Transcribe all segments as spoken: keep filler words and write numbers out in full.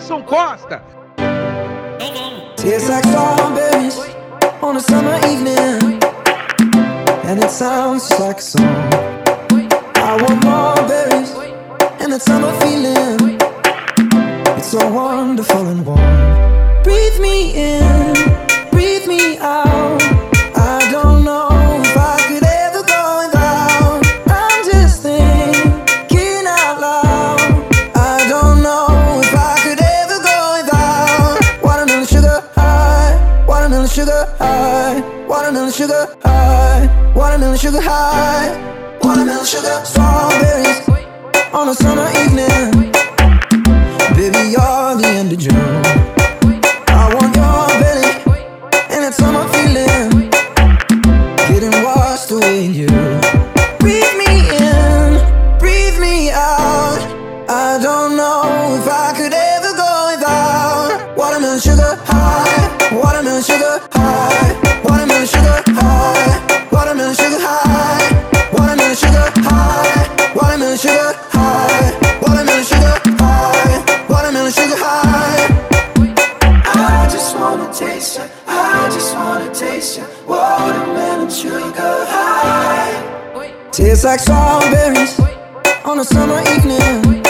Clayson Costa. Tastes like strawberries on a summer evening, and it sounds just like a song. I want more berries and that summer feeling. It's so wonderful and warm. Breathe me in, breathe me out. I don't know if I could ever go without. I'm just thinking out loud. I don't know if I could ever go without. Watermelon sugar high, watermelon sugar high, watermelon sugar high, watermelon sugar high. Watermelon sugar, strawberries on a summer evening. Baby, you're the end of June. I want your belly and that summer feeling, getting washed away in you. Breathe me in, breathe me out. I don't know if I could ever go without. Watermelon sugar high, watermelon sugar high, watermelon sugar high, watermelon sugar high. Watermelon sugar high, watermelon sugar high, watermelon sugar high, watermelon sugar high. I just wanna taste ya, I just wanna taste ya. Watermelon sugar high. Tastes like strawberries on a summer evening,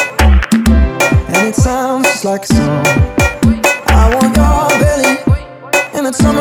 and it sounds just like a song. I want your belly and that summer